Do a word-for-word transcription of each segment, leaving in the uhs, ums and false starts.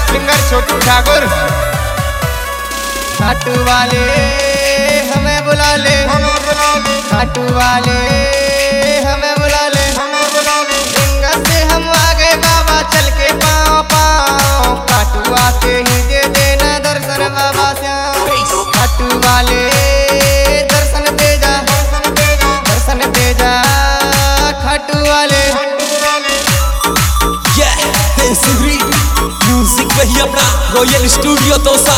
Singer छोटू ठाकुर। खाटू वाले हमें बुला ले, खाटू वाले हमें बुला ले, सिंगर से हम आगे बाबा चल के पाँव पाँव। खाटू आते ही दे देना दर्शन बाबा श्याम। खाटू वाले दर्शन दे जा, दर्शन दे जा खाटू वाले। म्यूजिक वही अपना रॉयल स्टूडियो तोसा।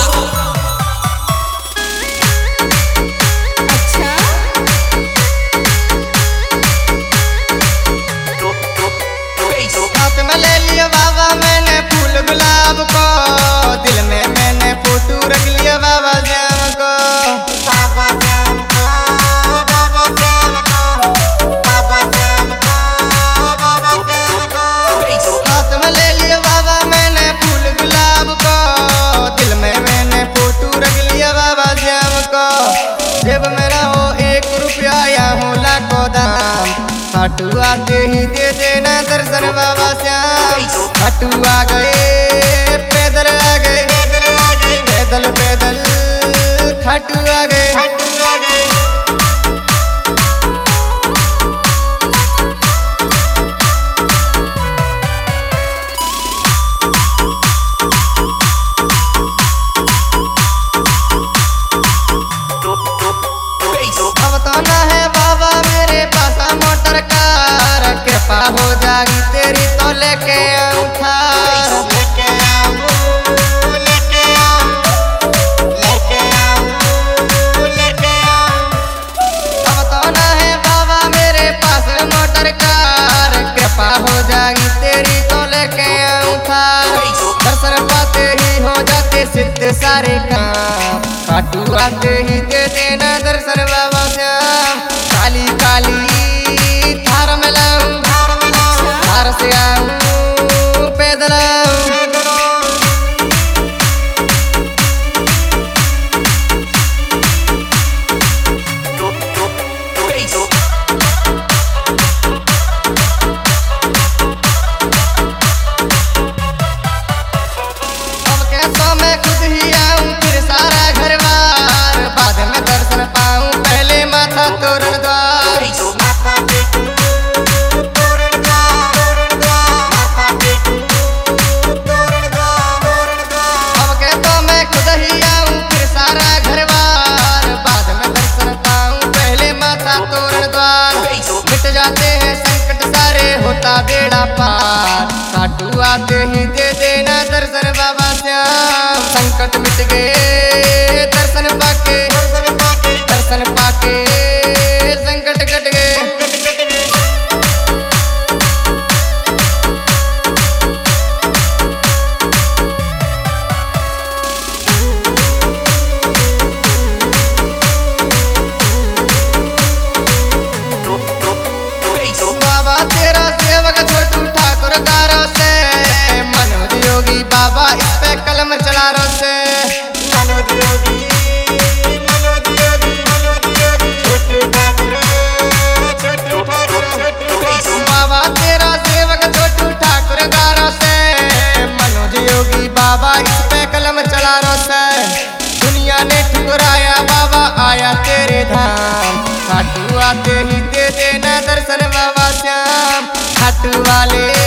हाथ में ले लिया बाबा मैंने फूल गुलाब को, दिल में मैंने फोटो रख लिया बाबा श्याम को। बाबा श्याम को, बाबा श्याम को, बाबा श्याम को, बाबा श्याम को। हाथ में ले लिया बाबा मैंने फूल गुलाब को, दिल में मैंने फोटो रख लिया बाबा श्याम को। जब मेरा हो एक रुपया या हो लाखों दाम, खाटू आते ही दे देना दर्शन बाबा श्याम। खाटू आ गए पैदल आ गए, पैदल पैदल खाटू आ गए। अब तो ना है बाबा मेरे पास मोटर कार, कृपा हो जागी तेरी तो लेके आऊं थार। लेके आऊं, लेके आऊं, लेके आऊं, लेके आऊं। अब तो ना है बाबा मेरे पास मोटर कार, कृपा हो जागी तेरी तो लेके आऊं थार। दर्शन पाते ही हो जाते सिद्ध सारे काम, खाटू आते ही दे देना दर्शन बाबा श्याम। काली काली थार में लाऊं, थार से आऊं पैदल आऊं। अब कैसो मैं खुद ही आऊं फिर सारा घर बार, बाद में दर्शन पाऊं पहले माथा तोरण द्वार। अब कहतो मैं खुद ही आऊं फिर सारा घर बार, बाद में दर्शन पाऊं पहले माथा तोरण द्वार। मिट जाते हैं संकट सारे होता बेड़ा पार, खाटू आते ही दे देना दर्शन बाबा श्याम। संकट मिट गए दर्शन पाके, दर्शन पाके संकट कट गए। बाबा तेरा सेवक छोटू ठाकुर गारो से, मनोज योगी बाबा इस पे कलम चला रो से। मनोज योगी, मनोज योगी, मनोज योगी, छोटू ठाकुर, छोटू ठाकुर, छोटू ठाकुर। बाबा तेरा सेवक छोटू ठाकुर गारो से, मनोज योगी बाबा इस पे कलम चला रो से। दुनिया ने ठुकराया बाबा आया तेरे धाम, खाटू आते ही दे देना दर्शन बाबा श्याम। खाटू वाले